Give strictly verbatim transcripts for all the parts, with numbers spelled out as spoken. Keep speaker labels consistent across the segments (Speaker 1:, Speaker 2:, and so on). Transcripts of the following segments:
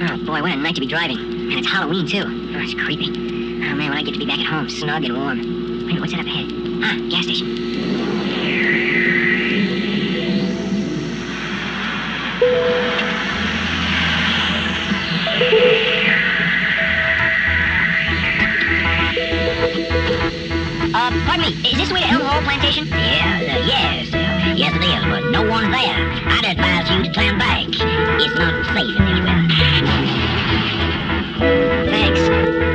Speaker 1: Oh, boy, what a night to be driving. And it's Halloween, too. Oh, it's creepy. Oh, man, when I get to be back at home, snug and warm. Wait, what's that up ahead? Ah, gas station. Uh, pardon me, is this the way to Elm Hall Plantation?
Speaker 2: Yeah, uh, yes, uh, yes it is, but no one's there. I'd advise you to turn back. It's not safe in this weather.
Speaker 1: Thanks.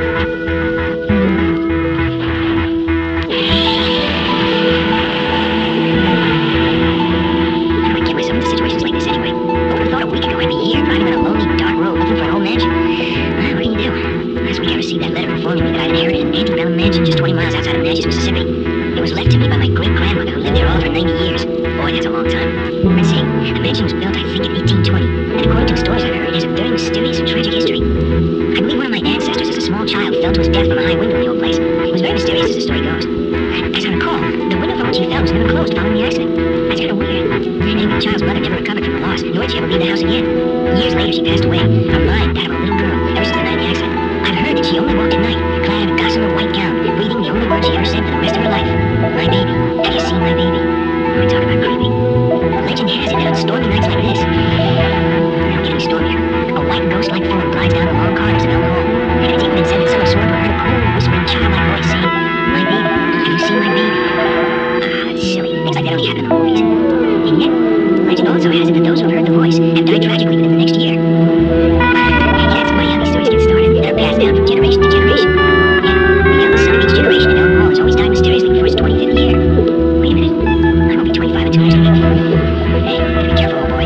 Speaker 1: How do I get myself into situations like this anyway? Who would have thought a week ago I'd be here, driving on a lonely, dark road looking for an old mansion? Uh, what can you do? Last week I received that letter informing me that I'd inherited an antebellum mansion just twenty miles outside of Natchez, Mississippi. It was left to me by my great-grandmother who lived there all for ninety years. Boy, that's a long time. Let's see, the mansion was built, I think, in eighteen twenty, and according to the stories I've heard, it has a very mysterious and tragic history. I believe one of my ancestors, as a small child, fell to his death from a high window in the old place. It was very mysterious, as the story goes. As I recall, the window from which he fell was never closed following the accident. That's kind of weird. Anyway, the child's mother never recovered from the loss, nor did she ever leave the house again. Years later, she passed away, her mind that of a little girl, ever since the night of the accident. I've heard that she only walked at night, clad in a gossamer white gown, breathing the only words she ever said for the rest of her life. My baby. Have you seen my baby? Oh, talk about creepy. Legend has it that on stormy nights like this, now getting stormier, a white ghost-like form glides down the long corridors of Elm Hall. And it's even been said that someone swore to have heard a cool, whispering, childlike voice saying, "My baby, have you seen my baby?" Ah, it's silly. Things like that only happen in the movies. And yet, legend also has it that those who have heard the voice have died tragically within the next year. Yeah, it's funny how these stories get started and are passed down from generation to generation. Yeah, the youngest son of each generation in Elm Hall has always died mysteriously before his twenty-fifth year. Wait a minute. I won't be twenty-five until next week. Hey, gotta be careful, old boy.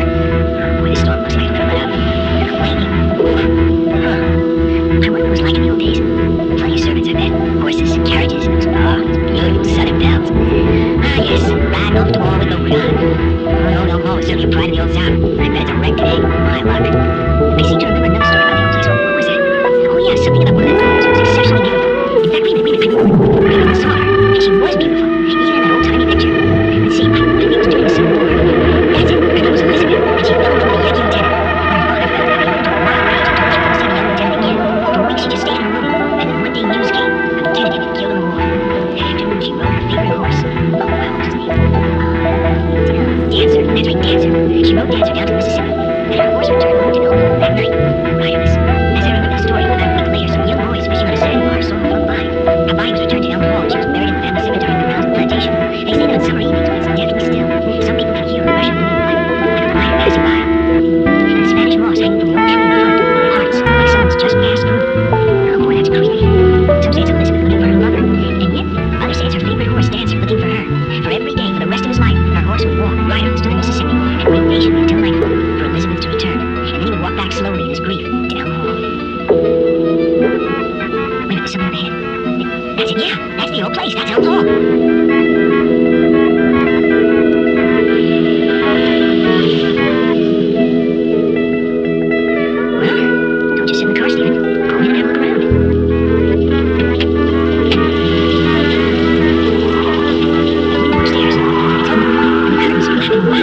Speaker 1: Oh, boy, this storm looks like it's gonna let up. Lightning. Huh. I wonder what it was like in the old days. Plenty of servants, I bet. Horses and carriages and those, oh, those beautiful southern bells. Ah, yes, riding off to war with no gun. Oh, no, Elm Hall was certainly a pride in the old town. I bet it's a wreck today. My luck. I seem to remember another story about the old place. What was that? Oh, yeah, something about one of the daughters who was exceptionally beautiful. In fact, we even, we even, we even saw her, and she was beautiful, even in that old-timey picture. Let's see, I, I think it was during the Civil War. That's it, her name was Elizabeth, and she fell in love with a Yankee lieutenant. Her father felt that he went to a wild rage and told her she wouldn't see the young lieutenant again. For weeks she just stayed in her room, and then one day news came. The lieutenant had been killed in the war. That afternoon she rode her favorite horse. Oh, wow, what was his name? Uh, Dancer, that's right, Dancer. She rode Dancer down to Mississippi, and her horse returned home to Elm Hall that night, riderless. As I remember the story, about a week later, some young boys fishing on a sandbar saw her float by. Her body was returned to Elm Hall, and she was buried in the family cemetery on the grounds of the plantation. They say that on summer evenings, when it's deathly still, some people can hear a rush of wind like, like a rider passing by. And the Spanish moss hanging from the old tree in front, hearts, like someone's just passed through. Oh boy, that's creepy. Some say it's Elizabeth looking for her lover, and yet others say it's her favorite horse, Dancer, looking for her. For every day, for the rest of his life, her horse would walk riderless to the Mississippi and wait patiently until nightfall for Elizabeth to return, and then he would walk back slowly in his grief to Elm Hall. Wait a minute, there's something up ahead. That's it, yeah, that's the old place, that's Elm Hall. Well, don't just sit in the car, Stephen. Go in and have a look around. Upstairs, it's open, the curtains flapping wide.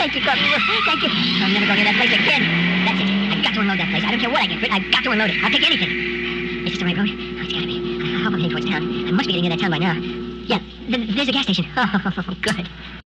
Speaker 1: Thank you, Coffee. Thank you. I'll never go near that place again. That's it. I've got to unload that place. I don't care what I get for it. I've got to unload it. I'll take anything. Is this the right road? Oh, it's gotta be. I hope I'm heading towards town. I must be getting near that town by now. Yeah, th- there's a gas station. Oh, good.